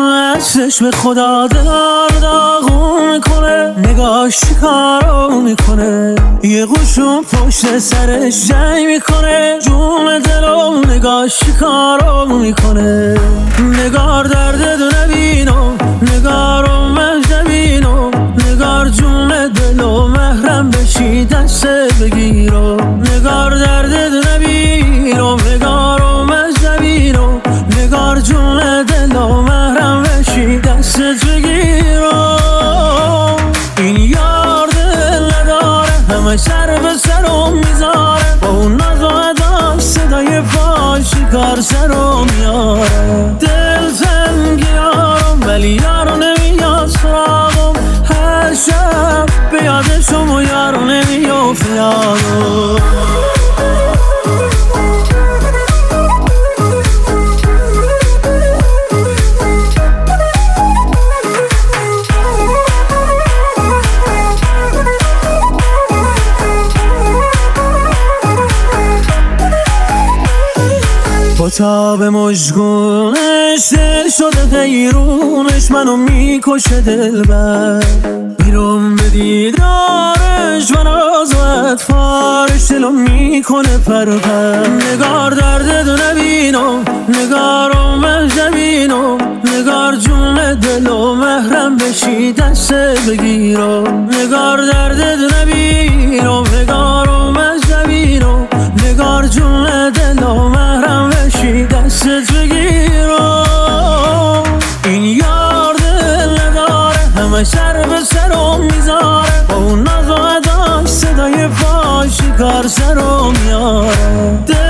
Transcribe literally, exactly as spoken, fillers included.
دستش به خدا دلار داغون میکنه، نگاش چیکارو میکنه، یه قشون پشت سرش جنگ میکنه، جون دلو نگاش چیکارو میکنه. نگار درد دو نبینم، نگارو من نبینم، نگار جون دلو محرم بشی دست بگیرم. نگار درد دو نبینم، نگارو من نبینم، نگار جون دلو محرم بشی دست بگیرم. این یار دل نداره، همه سر به سرم میذاره، با اون ناز و ادا صدای پای شکار سرم میاره. دل تنگیارم ولی یارو نمیاد سراغم، هر شب به یادشم و یارو نمیافت یادم. با تاب مژگونش دل شده غیرونش، منو میکشه دلبر، بیرون به دیدارش من از و اطفارش دلو میکنه پرپر. نگار درد دو نبینم، نگارو من نبینم، نگار جون دلو محرم بشی دست بگیرم. نگار درد دو نبینم، نگارو من نبینم، نگار جون دلو محرم بشی دستت بگیرم. این یار دل نداره، همه سر به سرم میذاره، با اون ناز و اداش صدای پای شکار سرم میاره.